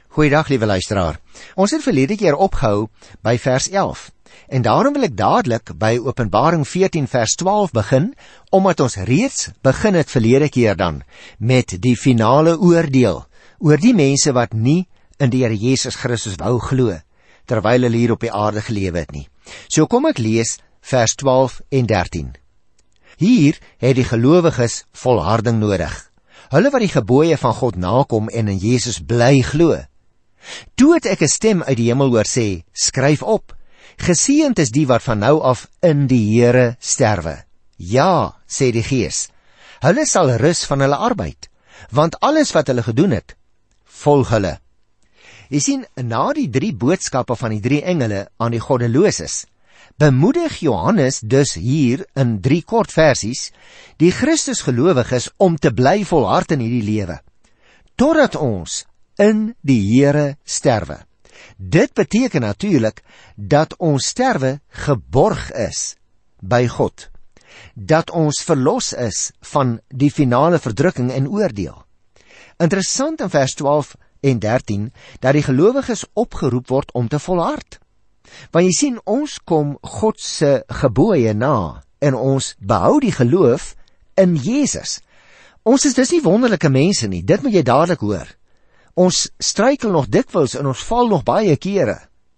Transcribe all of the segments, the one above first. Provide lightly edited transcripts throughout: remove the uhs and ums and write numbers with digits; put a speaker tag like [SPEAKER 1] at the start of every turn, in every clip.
[SPEAKER 1] Goeiedag, liewe luisteraar. Ons het verlede keer opgehou by vers 11. En daarom wil ek dadelik by Openbaring 14 vers 12 begin, omdat ons reeds begin het verlede keer dan met die finale oordeel oor die mense wat nie in die Here Jesus Christus wou glo, terwyl hulle hier op die aarde gelewe het nie. So kom ek lees vers 12 en 13. Hier het die gelowiges volharding nodig. Hulle wat die gebooie van God nakom en in Jesus bly glo. Toe het ek 'n stem uit die hemel hoor sê, skryf op, geseënd is die wat van nou af in die Here sterwe. Ja, sê die Gees, hulle sal rus van hulle arbeid, want alles wat hulle gedoen het, volg hulle. Jy sien, na die 3 boodskappe van die 3 engele aan die goddeloses, bemoedig Johannes dus hier in 3 kort versies die Christusgelowiges om te bly volhard in hierdie lewe, totdat ons in die Here sterwe. Dit beteken natuurlik dat ons sterwe geborg is by God, dat ons verlos is van die finale verdrukking en oordeel. Interessant in vers 12 en 13, dat die gelowiges opgeroep word om te volhard. Want jy sien, ons kom God se gebooie na, en ons behou die geloof in Jesus. Ons is dus nie wonderlike mense nie, dit moet jy dadelik hoor. Ons struikel nog dikwels en ons val nog baie kere.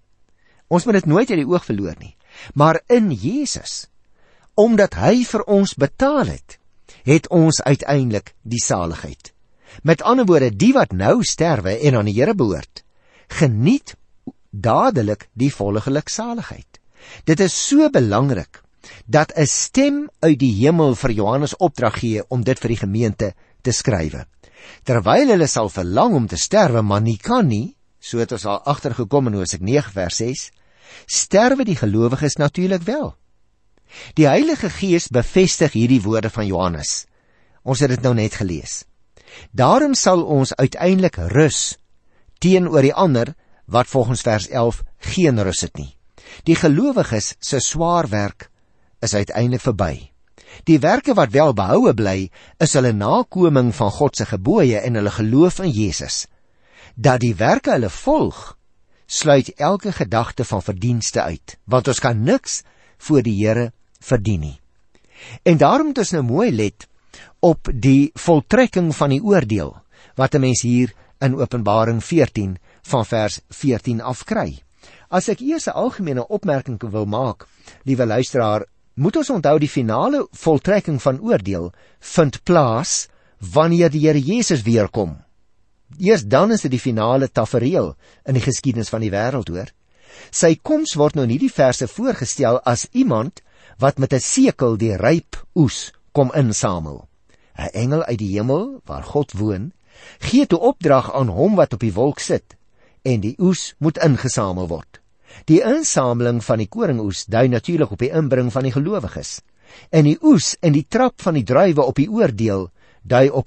[SPEAKER 1] Ons moet dit nooit uit die oog verloor nie. Maar in Jesus, omdat hy vir ons betaal het, het ons uiteindelik die saligheid. Met ander woorde, die wat nou sterwe en aan die Here behoort, geniet dadelik die volle geluksaligheid. Dit is so belangrik, dat 'n stem uit die hemel vir Johannes opdrag gee om dit vir die gemeente te skrywe. Terwyl hulle sal verlang om te sterwe, maar nie kan nie, so het ons al agtergekom in Hosea 9 vers 6, sterwe die gelowiges natuurlik wel. Die Heilige Gees bevestig hierdie woorde van Johannes. Ons het dit nou net gelees. Daarom sal ons uiteindelik rus teenoor die ander wat volgens vers 11 geen rus het nie. Die gelowiges se swaar werk is uiteindelik verby. Die werke wat wel behoue bly, is hulle nakoming van God se gebooie en hulle geloof in Jesus. Dat die werke hulle volg, sluit elke gedagte van verdienste uit, want ons kan niks voor die Here verdien nie. En daarom moet ons nou mooi let op die voltrekking van die oordeel, wat 'n mens hier in Openbaring 14 van vers 14 afkry. As ek eers 'n algemene opmerking wil maak, liewe luisteraar, moet ons onthou die finale voltrekking van oordeel vind plaas wanneer die Here Jesus weerkom. Eers dan is dit die finale tafereel in die geskiedenis van die wêreld, hoor. Sy koms word nou in hierdie verse voorgestel as iemand wat met 'n sekel die ryp oes kom insamel. 'n Engel uit die hemel, waar God woon, gee toe opdrag aan hom wat op die wolk sit, en die oes moet ingesamel word. Die insameling van die koringoes dui natuurlik op die inbring van die gelowiges. En die oes en die trap van die druiwe op die oordeel dui op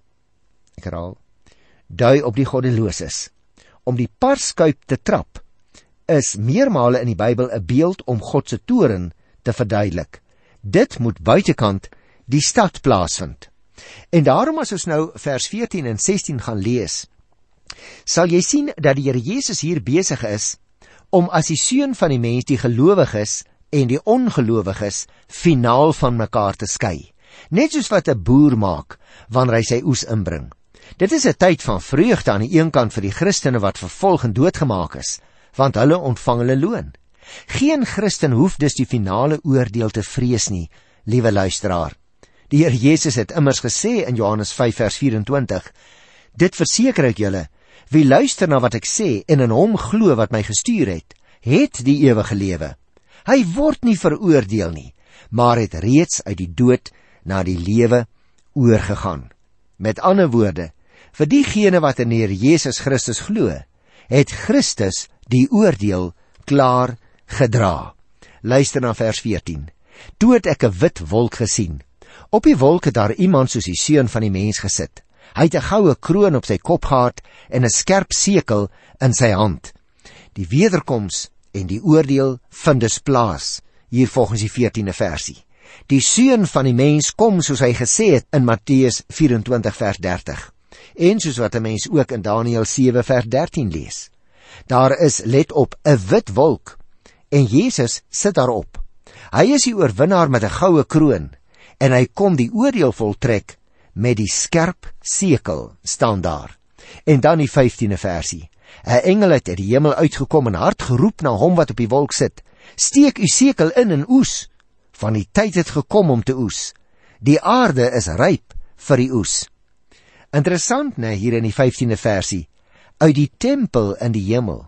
[SPEAKER 1] die goddeloses. Om die parskuip te trap is meermale in die Bybel 'n beeld om God se toorn te verduidelik. Dit moet buitekant die stad plaasvind. En daarom as ons nou vers 14 en 16 gaan lees, sal jy sien dat die Here Jesus hier besig is om as die seun van die mens die gelowiges en die ongelowiges finaal van mekaar te skei. Net soos wat 'n boer maak wanneer hy sy oes inbring. Dit is 'n tyd van vreugde aan die een kant vir die Christene wat vervolg en doodgemaak is, want hulle ontvang hulle loon. Geen Christen hoef dus die finale oordeel te vrees nie, liewe luisteraar. Die Here Jesus het immers gesê in Johannes 5 vers 24, dit verseker ek julle, wie luister na wat ek sê en in hom glo wat my gestuur het die ewige lewe. Hy word nie veroordeel nie, maar het reeds uit die dood na die lewe oorgegaan. Met ander woorde, vir diegene wat in die Here Jesus Christus glo, het Christus die oordeel klaar gedra. Luister na vers 14. Toe het ek 'n wit wolk gesien. Op die wolk het daar iemand soos die seun van die mens gesit. Hy het 'n goue kroon op sy kop gehad en 'n skerp sekel in sy hand. Die wederkoms en die oordeel vind dus plaas, hier volgens die 14de versie. Die seun van die mens kom soos hy gesê het in Matteus 24 vers 30. En soos wat 'n mens ook in Daniël 7 vers 13 lees. Daar is, let op, 'n wit wolk en Jesus sit daarop. Hy is die oorwinnaar met 'n goue kroon en hy kom die oordeel voltrek met die skerp sekel, staan daar. En dan die 15de versie. 'n Engel het uit die hemel uitgekom en hard geroep na hom wat op die wolk sit. Steek u sekel in en oes, van die tyd het gekom om te oes. Die aarde is ryp vir die oes. Interessant, né, hier in die 15de versie. Uit die tempel in die hemel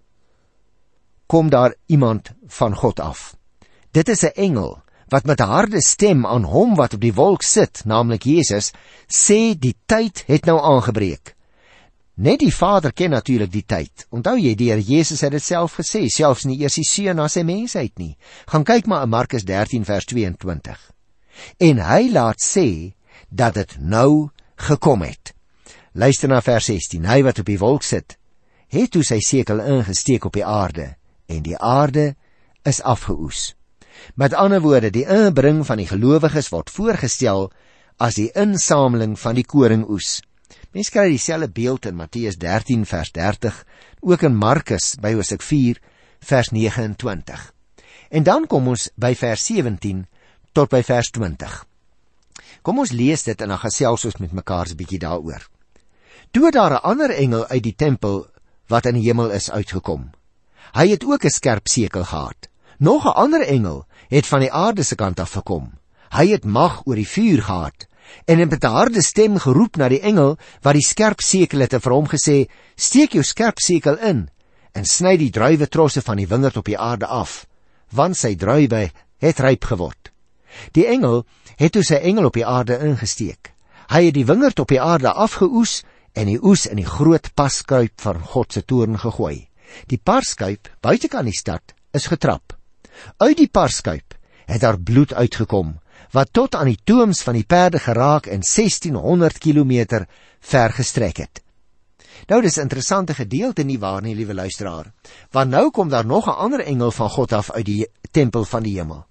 [SPEAKER 1] kom daar iemand van God af. Dit is 'n engel wat met 'n harde stem aan hom wat op die wolk sit, naamlik Jesus, sê die tyd het nou aangebreek. Net die Vader ken natuurlik die tyd. Onthou jy, die Here Jesus het dit self gesê, selfs nie eers die Seun na sy mensheid nie. Gaan kyk maar in Markus 13 vers 22. En hy laat sê dat dit nou gekom het. Luister na vers 16. Hy wat op die wolk sit, het toe sy sekel ingesteek op die aarde, en die aarde is afgeoes. Met ander woorde, die inbring van die gelowiges word voorgestel as die insameling van die koringoes. Mens kry dieselfde beeld in Matteus 13 vers 30, ook in Markus by Hoofstuk 4 vers 29. En dan kom ons by vers 17 tot by vers 20. Kom ons lees dit en dan gesels ons met mekaar 'n bietjie daaroor. Toe het daar 'n ander engel uit die tempel wat in die hemel is uitgekom. Hy het ook 'n skerp sekel gehad. Nog 'n ander engel het van die aarde se kant af gekom. Hy het mag oor die vuur gehad en het met 'n harde stem geroep na die engel wat die skerp sekel het en vir hom gesê: "Steek jou skerp sekel in en sny die druiwetrosse van die wingerd op die aarde af, want sy druiwe het ryp geword." Die engel het toe sy engel op die aarde ingesteek. Hy het die wingerd op die aarde afgeoes en die oes in die groot parskuip van God se toorn gegooi. Die parskuip buitekant die stad is getrap. Uit die parskuip het daar bloed uitgekom, wat tot aan die tooms van die perde geraak en 1600 kilometer ver gestrek het. Nou, dis 'n interessante gedeelte nie waar nie, liewe luisteraar, want nou kom daar nog 'n ander engel van God af uit die tempel van die hemel.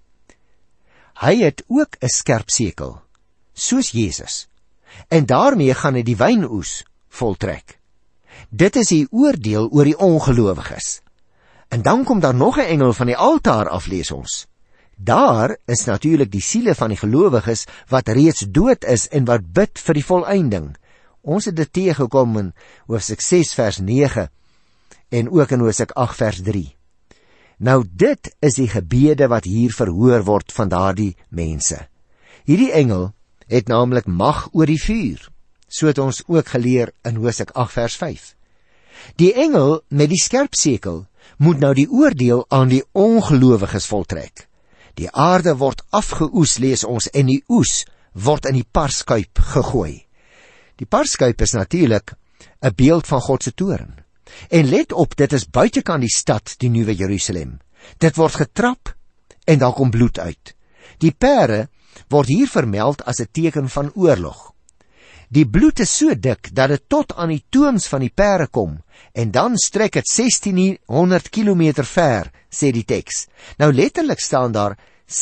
[SPEAKER 1] Hy het ook 'n skerp sekel, soos Jesus, en daarmee gaan hy die wynoes voltrek. Dit is die oordeel oor die ongelowiges. En dan kom daar nog 'n engel van die altaar af, lees ons. Daar is natuurlik die siele van die gelowiges wat reeds dood is en wat bid vir die volëinding. Ons het dit teëgekom in Hoofstuk 6 vers 9 en ook in Hoofstuk 8 vers 3. Nou dit is die gebede wat hier verhoor word van daardie mense. Hierdie engel het naamlik mag oor die vuur, so het ons ook geleer in Hoofstuk 8 vers 5. Die engel met die skerp sekel moet nou die oordeel aan die ongelowiges voltrek. Die aarde word afgeoes, lees ons, en die oes word in die parskuip gegooi. Die parskuip is natuurlik 'n beeld van God se toorn. En let op, dit is buitekant die stad, die Nuwe Jerusalem. Dit word getrap en daar kom bloed uit. Die pere word hier vermeld as 'n teken van oorlog. Die bloed is so dik dat dit tot aan die tooms van die pere kom en dan strek dit 1600 kilometer ver, sê die teks. Nou letterlik staan daar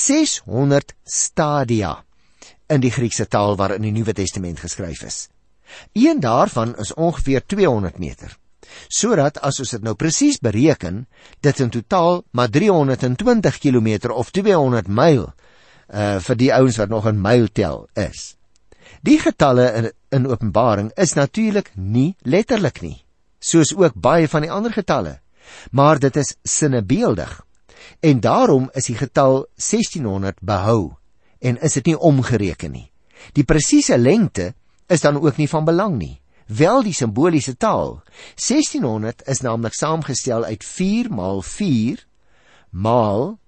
[SPEAKER 1] 600 stadia in die Griekse taal waarin die Nuwe Testament geskryf is. Een daarvan is ongeveer 200 meter. Sodat as ons dit nou presies bereken, dit in totaal maar 320 kilometer of 200 myl vir die ouens wat nog in myl tel is. Die getalle in Openbaring is natuurlik nie letterlik nie, soos ook baie van die ander getalle, maar dit is sinnebeeldig. En daarom is die getal 1600 behou en is dit nie omgereken nie. Die presiese lengte is dan ook nie van belang nie, wel die simboliese taal. 1600 is naamlik saamgestel uit 4 maal 4 maal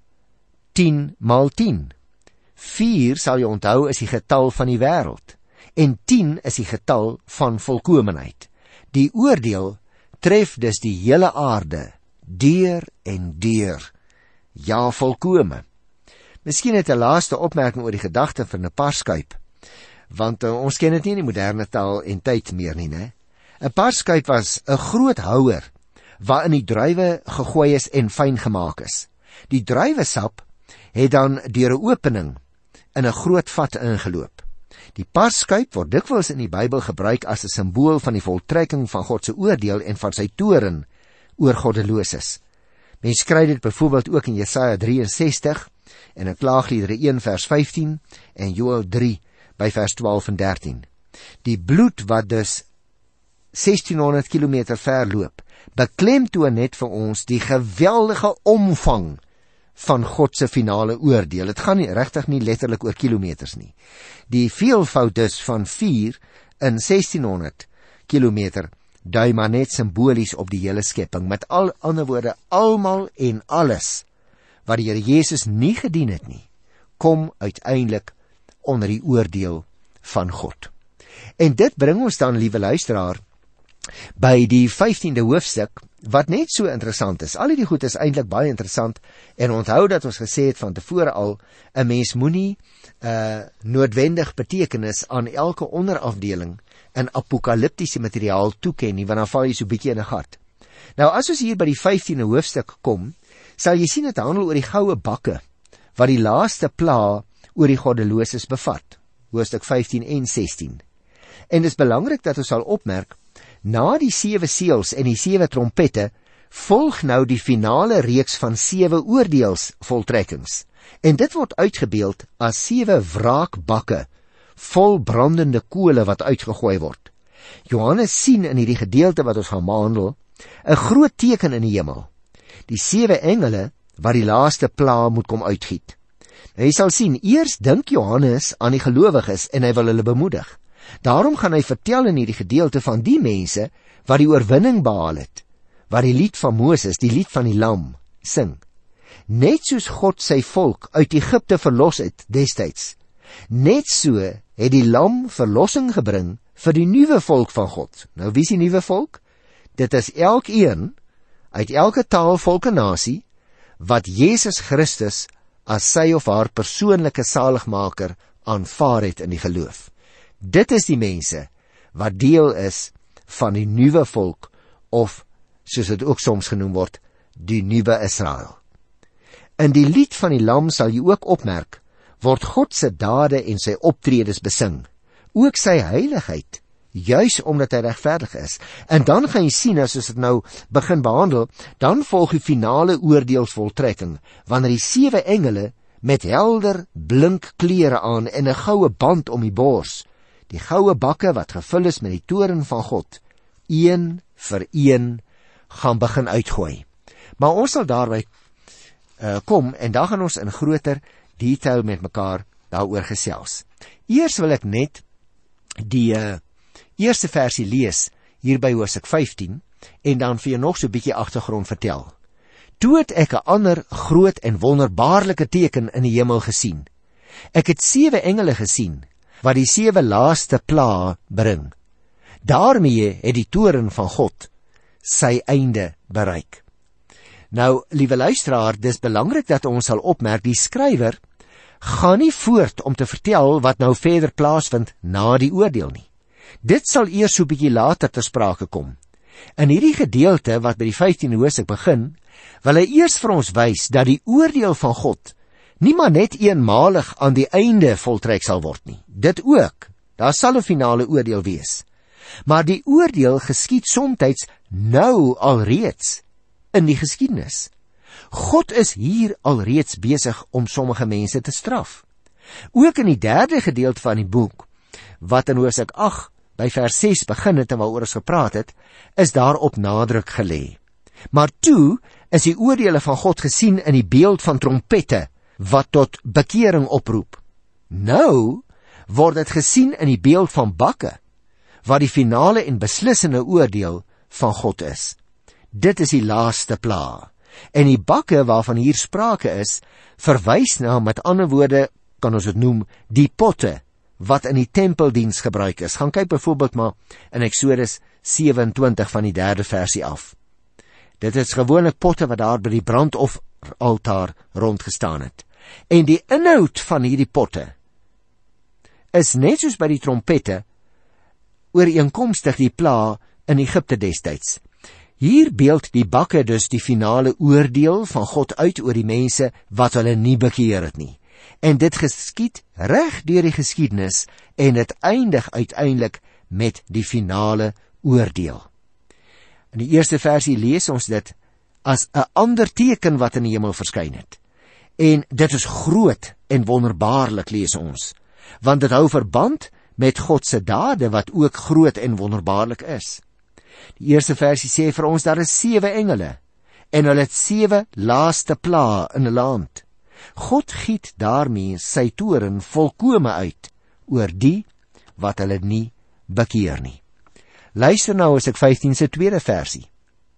[SPEAKER 1] 10 maal 10. 4 sal jy onthou is die getal van die wêreld en 10 is die getal van volkomenheid. Die oordeel tref dus die hele aarde deur en deur, ja, volkome. Miskien het 'n laaste opmerking oor die gedagte van 'n parskuip, want ons ken dit nie in die moderne taal en tyd meer nie, né? 'n Parskuip was 'n groot houer waarin die druiwe gegooi is en fyn gemaak is. Die druiwesap het dan deur 'n opening in 'n groot vat ingeloop. Die parskuip word dikwels in die Bybel gebruik as 'n simbool van die voltrekking van God se oordeel en van sy toorn oor goddeloses. Mens kry dit byvoorbeeld ook in Jesaja 63 en in Klaagliedere 1 vers 15 en Joël 3 by vers 12 en 13. Die bloed wat dus 1600 kilometer ver loop, beklemtoon net vir ons die geweldige omvang van God se finale oordeel. Dit gaan regtig nie letterlik oor kilometers nie. Die veelvoud dus van 4 in 1600 kilometer dui maar net simbolies op die hele skepping. Met al ander woorde, almal en alles wat die Here Jesus nie gedien het nie, kom uiteindelik onder die oordeel van God. En dit bring ons dan, liewe luisteraar, by die 15de hoofstuk, wat net so interessant is. Al die goed is eintlik baie interessant, en onthou dat ons gesê het van tevore al, 'n mens moenie noodwendig betekenis aan elke onderafdeling in apokaliptiese materiaal toeken nie, want dan val jy so bietjie in 'n gat. Nou as ons hier by die 15de hoofstuk kom, sal jy sien dit handel oor die goue bakke, wat die laaste pla oor die goddeloses bevat, hoofstuk 15 en 16. En dit is belangrik dat ons sal opmerk, na die 7 seels en die 7 trompette, volg nou die finale reeks van 7 oordeelsvoltrekkings. En dit word uitgebeeld as 7 wraakbakke, vol brandende kole wat uitgegooi word. Johannes sien in hierdie gedeelte wat ons gaan behandel, 'n groot teken in die hemel. Die 7 engele wat die laaste pla moet kom uitgiet. Nou, jy sal sien, eers dink Johannes aan die gelowiges en hy wil hulle bemoedig. Daarom gaan hy vertel in hierdie gedeelte van die mense wat die oorwinning behaal het, wat die lied van Moses, die lied van die lam, sing. Net soos God sy volk uit Egipte verlos het destyds, net so het die lam verlossing gebring vir die nuwe volk van God. Nou, wie is die nuwe volk? Dit is elkeen uit elke taal, volk en nasie wat Jesus Christus as sy of haar persoonlike saligmaker aanvaar het in die geloof. Dit is die mense wat deel is van die nuwe volk, of soos dit ook soms genoem word, die nuwe Israel. In die lied van die lam sal jy ook opmerk, word God se dade en sy optredes besing, ook sy heiligheid, juis omdat hy regverdig is. En dan gaan jy sien, as ons dit nou begin behandel, dan volg die finale oordeelsvoltrekking, wanneer die 7 engele met helder blink klere aan en 'n goue band om die bors, die goue bakke wat gevul is met die toorn van God, een vir een gaan begin uitgooi. Maar ons sal daarby kom, en dan gaan ons in groter detail met mekaar daaroor gesels. Eers wil ek net die eerste versie lees, hier by hoofstuk 15, en dan vir jou nog so 'n bietjie agtergrond vertel. Toe het ek 'n ander groot en wonderbaarlike teken in die hemel gesien. Ek het 7 engele gesien, wat die 7 laaste pla bring. Daarmee het die toorn van God sy einde bereik. Nou, liewe luisteraar, dis belangrik dat ons sal opmerk, die skrywer gaan nie voort om te vertel wat nou verder plaasvind na die oordeel nie. Dit sal eers so 'n bietjie later ter sprake kom. In hierdie gedeelte wat by die 15de hoofstuk begin, wil hy eers vir ons wys dat die oordeel van God nie maar net eenmalig aan die einde voltrek sal word nie. Dit ook, daar sal 'n finale oordeel wees. Maar die oordeel geskied somtyds nou alreeds in die geskiedenis. God is hier alreeds besig om sommige mense te straf. Ook in die 3de gedeelte van die boek, wat in hoofstuk 8 by vers 6 begin het en waaroor ons gepraat het, is daarop nadruk gelê. Maar toe is die oordeele van God gesien in die beeld van trompette, wat tot bekering oproep. Nou word dit gesien in die beeld van bakke, wat die finale en beslissende oordeel van God is. Dit is die laaste pla. En die bakke waarvan hier sprake is, verwys na, met ander woorde, kan ons dit noem, die potte, wat in die tempeldiens gebruik is. Gaan kyk byvoorbeeld maar in Eksodus 27 van die 3de versie af. Dit is gewoonlik potte wat daar by die brandofferaltaar rondgestaan het. En die inhoud van hierdie potte is net soos by die trompette ooreenkomstig die pla in Egipte destyds. Hier beeld die bakke dus die finale oordeel van God uit oor die mense wat hulle nie bekeer het nie. En dit geskied reg deur die geskiedenis en dit eindig uiteindelik met die finale oordeel. In die eerste versie lees ons dit as 'n ander teken wat in die hemel verskyn het. En dit is groot en wonderbaarlik, lees ons, want dit hou verband met God se dade wat ook groot en wonderbaarlik is. Die eerste versie sê vir ons daar is 7 engele en hulle het 7 laaste plaae in 'n land. God giet daarmee sy toorn volkome uit oor die wat hulle nie bekeer nie. Luister nou as ek 15 se tweede versie.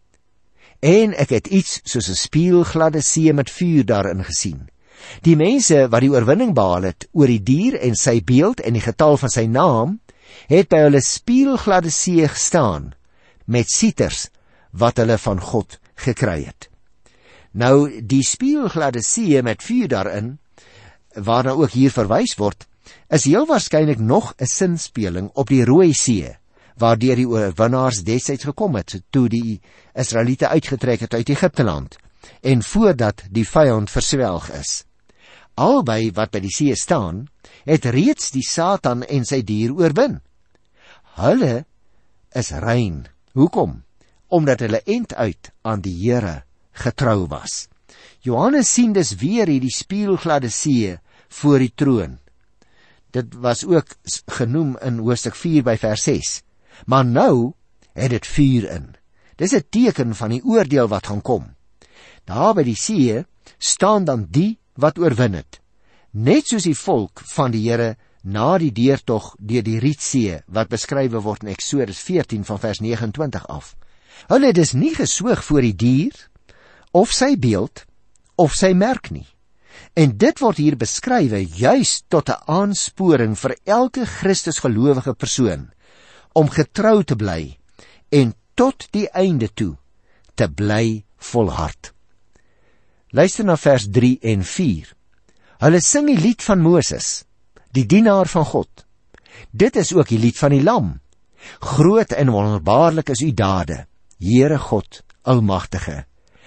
[SPEAKER 1] En ek het iets soos 'n spieelgladde see met vuur daarin gesien. Die mense wat die oorwinning behaal het oor die dier en sy beeld en die getal van sy naam, het by hulle spieelgladde see gestaan met sieters wat hulle van God gekry het. Nou, die spieelgladde see met vuur daarin, waarna ook hier verwys word, is heel waarskynlik nog 'n sinspeling op die Rooi See, waardeur die oorwinnaars destyds gekom het, toe die Israeliete uitgetrek het uit Egipteland, en voordat die vyand verswelg is. Albei wat by die see staan, het reeds die Satan en sy dier oorwin. Hulle is rein. Hoekom? Omdat hulle end uit aan die Here getrou was. Johannes sien dus weer hierdie spieelgladde see voor die troon. Dit was ook genoem in hoofstuk 4 by vers 6. Maar nou het dit vuur in. Dis 'n teken van die oordeel wat gaan kom. Daar by die see staan dan die wat oorwin het. Net soos die volk van die Here na die deurtog deur die Rietsee wat beskryf word in Eksodus 14 van vers 29 af. Hulle het dus nie gesoog voor die dier of sy beeld of sy merk nie. En dit word hier beskryf juis tot 'n aansporing vir elke Christusgelowige persoon om getrou te bly en tot die einde toe te bly volhard. Luister na vers 3 en 4. Hulle sing die lied van Moses, die dienaar van God. Dit is ook die lied van die Lam. Groot en wonderbaarlik is u dade, Here God, Almagtige.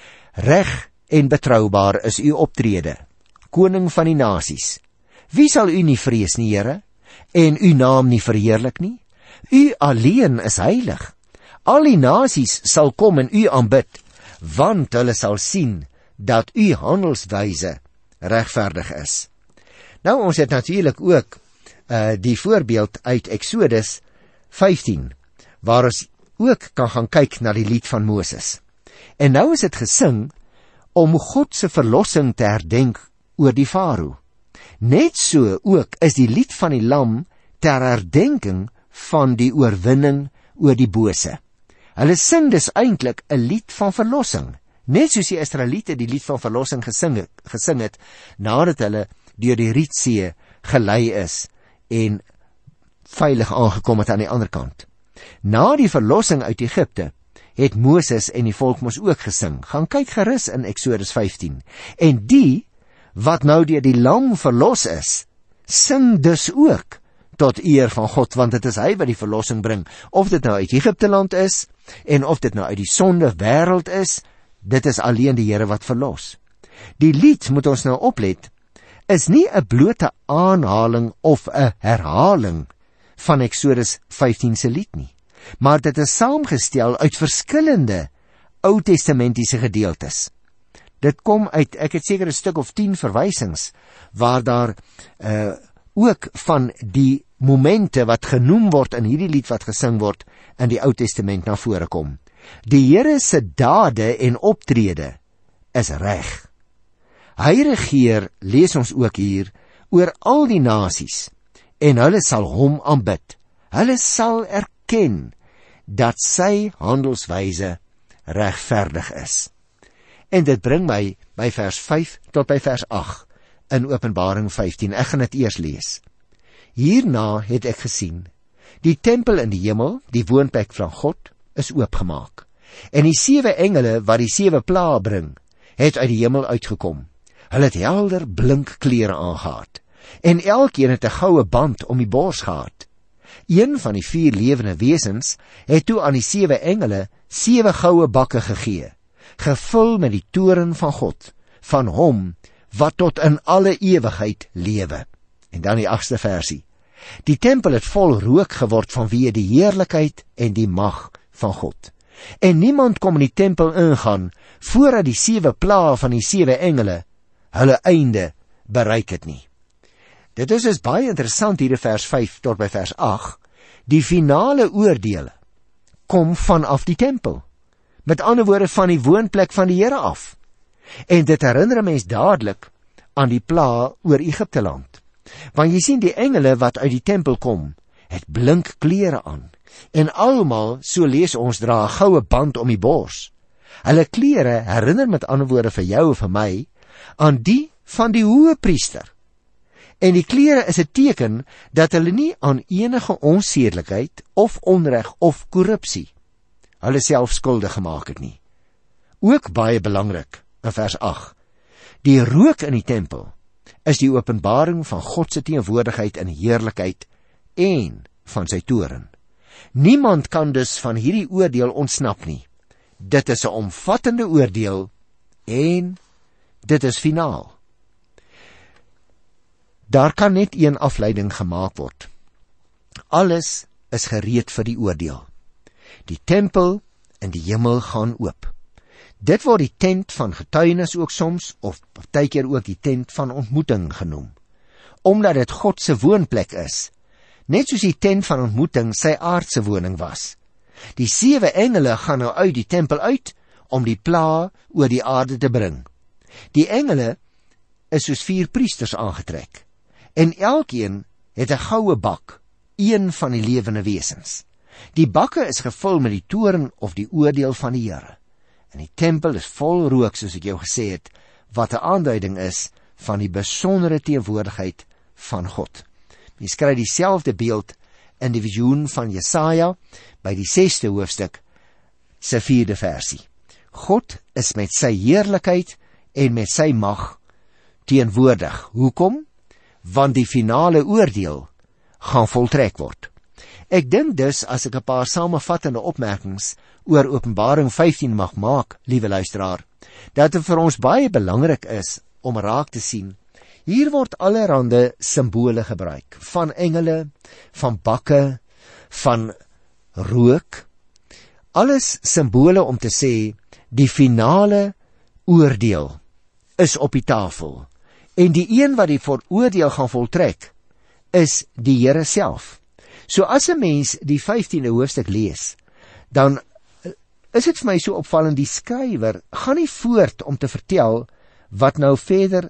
[SPEAKER 1] Reg en betroubaar is u optrede, Koning van die nasies. Wie sal u nie vrees nie, Here, en u naam nie verheerlik nie? U alleen is heilig. Al die nasies sal kom en u aanbid, want hulle sal sien dat u handelswyse regverdig is. Nou, ons het natuurlik ook die voorbeeld uit Eksodus 15, waar ons ook kan gaan kyk na die lied van Moses. En nou is dit gesing om God se verlossing te herdenk oor die Farao. Net so ook is die lied van die Lam ter herdenking van die oorwinning oor die bose. Hulle sing dus eintlik 'n lied van verlossing, net soos die Israeliete die lied van verlossing gesing het nadat hulle deur die Rietsee gelei is en veilig aangekom het aan die ander kant. Na die verlossing uit Egipte het Moses en die volk mos ook gesing. Gaan kyk gerus in Eksodus 15. En die wat nou deur die Lam verlos is, sing dus ook tot eer van God, want dit is hy wat die verlossing bring. Of dit nou uit Egipte land is, en of dit nou uit die sonde wêreld is, dit is alleen die Here wat verlos. Die lied, moet ons nou oplet, is nie 'n blote aanhaling of 'n herhaling van Eksodus 15 se lied nie, maar dit is saamgestel uit verskillende Ou Testamentiese gedeeltes. Dit kom uit, ek het seker 'n stuk of 10 verwysings, waar daar ook van die momente wat genoem word in hierdie lied wat gesing word in die Ou Testament na vore kom. Die Here se dade en optrede is reg. Hy regeer, lees ons ook hier, oor al die nasies, en hulle sal hom aanbid. Hulle sal erken dat sy handelswyse regverdig is. En dit bring my by vers 5 tot by vers 8 in Openbaring 15. Ek gaan dit eers lees. Hierna het ek gesien, die tempel in die hemel, die woonplek van God, is oopgemaak. En die 7 engele wat die 7 plaae bring, het uit die hemel uitgekom. Hulle het helder blink klere aangehad, en elkeen het 'n goue band om die bors gehad. Een van die 4 lewende wesens het toe aan die 7 engele 7 goue bakke gegee, gevul met die toorn van God, van hom wat tot in alle ewigheid lewe. En dan die 8ste versie. Die tempel het vol rook geword vanweë die heerlikheid en die mag van God. En niemand kom in die tempel ingaan, voordat die 7 plaae van die 7 engele hulle einde bereik het nie. Dit is dus baie interessant hier in vers 5 tot by vers 8. Die finale oordeele kom vanaf die tempel. Met ander woorde van die woonplek van die Here af. En dit herinner 'n mens dadelik aan die pla oor Egipte land. Want jy sien die engele wat uit die tempel kom, het blink klere aan. En almal, so lees ons, dra 'n goue band om die bors. Hulle klere herinner met ander woorde vir jou en vir my aan die van die hoëpriester. En die klere is 'n teken dat hulle nie aan enige onsedelikheid of onreg of korrupsie hulle self skuldig gemaak het nie. Ook baie belangrik in vers 8. Die rook in die tempel is die openbaring van God se teenwoordigheid in heerlikheid en van sy toorn. Niemand kan dus van hierdie oordeel ontsnap nie. Dit is 'n omvattende oordeel en dit is finaal. Daar kan net een afleiding gemaak word. Alles is gereed vir die oordeel. Die tempel en die hemel gaan oop. Dit word die tent van getuienis ook soms, of partykeer ook die tent van ontmoeting genoem, omdat dit God se woonplek is, net soos die tent van ontmoeting sy aardse woning was. Die 7 engele gaan nou uit die tempel uit, om die pla oor die aarde te bring. Die engele is soos 4 priesters aangetrek, en elkeen het 'n goue bak, een van die lewende wesens. Die bakke is gevul met die toorn of die oordeel van die Here. En die tempel is vol rook, soos ek jou gesê het, wat 'n aanduiding is van die besondere teenwoordigheid van God. Mens kry dieselfde beeld in die visioen van Jesaja by die 6ste hoofstuk se 4de versie. God is met sy heerlikheid en met sy mag teenwoordig. Hoekom? Want die finale oordeel gaan voltrek word. Ek dink dus, as ek 'n paar samevattende opmerkings oor Openbaring 15 mag maak, liewe luisteraar, dat dit vir ons baie belangrik is om raak te sien, hier word allerhande simbole gebruik, van engele, van bakke, van rook, alles simbole om te sê, die finale oordeel is op die tafel, en die een wat die oordeel gaan voltrek, is die Here self. So as 'n mens die 15de hoofstuk lees, dan is dit vir my so opvallend, die skrywer gaan nie voort om te vertel wat nou verder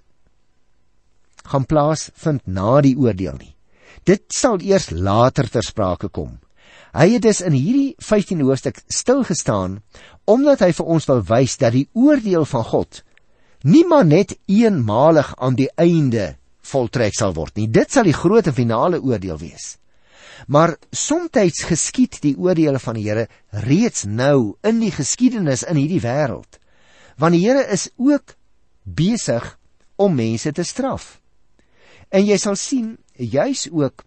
[SPEAKER 1] gaan plaasvind na die oordeel nie. Dit sal eers later ter sprake kom. Hy het dus in hierdie 15de hoofstuk stilgestaan, omdat hy vir ons wil wys dat die oordeel van God nie maar net eenmalig aan die einde voltrek sal word nie. Dit sal die groot en finale oordeel wees. Maar somtyds geskied die oordeele van die Here reeds nou in die geskiedenis in hierdie wêreld. Want die Here is ook besig om mense te straf. En jy sal sien, juis ook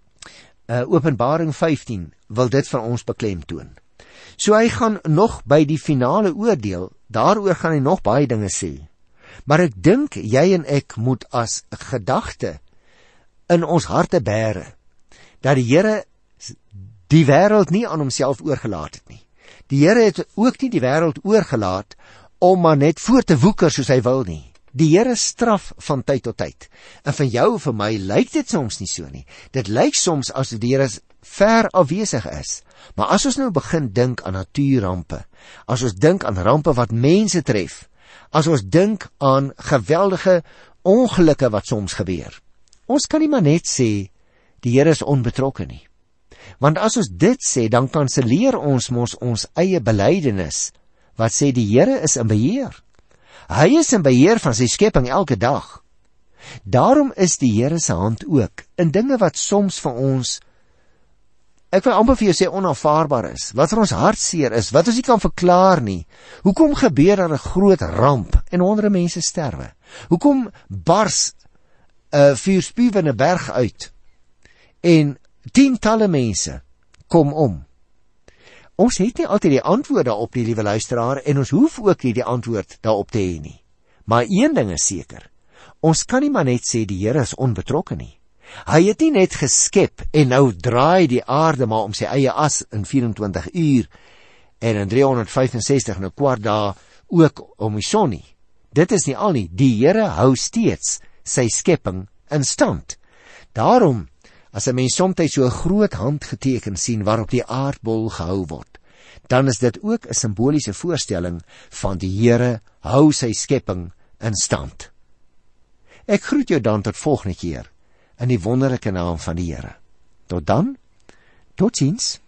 [SPEAKER 1] Openbaring 15 wil dit vir ons beklemtoon. So hy gaan nog by die finale oordeel, daaroor gaan hy nog baie dinge sê. Maar ek dink jy en ek moet as gedagte in ons harte bære, dat die Here die wêreld nie aan homself oorgelaat het nie. Die Here het ook nie die wêreld oorgelaat om maar net voort te woeker soos hy wil nie. Die Here straf van tyd tot tyd. En vir jou en vir my lyk dit soms nie so nie. Dit lyk soms asof die Here ver afwesig is. Maar as ons nou begin dink aan natuurrampe, as ons dink aan rampe wat mense tref, as ons dink aan geweldige ongelukke wat soms gebeur, ons kan nie maar net sê die Here is onbetrokke nie. Want as ons dit sê, dan kanselleer ons mos ons eie belydenis, wat sê die Here is in beheer. Hy is in beheer van sy skepping elke dag. Daarom is die Here se hand ook in dinge wat soms vir ons, ek wil amper vir jou sê, onaanvaarbaar is, wat vir ons hartseer is, wat ons nie kan verklaar nie. Hoekom gebeur daar 'n groot ramp en honderde mense sterwe? Hoekom bars 'n vuurspuwende berg uit en tientalle mense kom om? Ons het nie altyd die antwoord daarop nie, liewe luisteraar, en ons hoef ook nie die antwoord daarop te hê nie. Maar een ding is seker, Ons kan nie maar net sê die Here is onbetrokke nie. Hy het nie net geskep en nou draai die aarde maar om sy eie as in 24 uur en in 365 en 'n kwart dae ook om die son nie. Dit is nie al nie. Die Here hou steeds sy skepping in stand. Daarom, as 'n mens soms so 'n groot handgeteken sien waarop die aardbol gehou word, dan is dit ook 'n simboliese voorstelling van die Here hou sy skepping in stand. Ek groet jou dan tot volgende keer in die wonderlike naam van die Here. Tot dan, totsiens.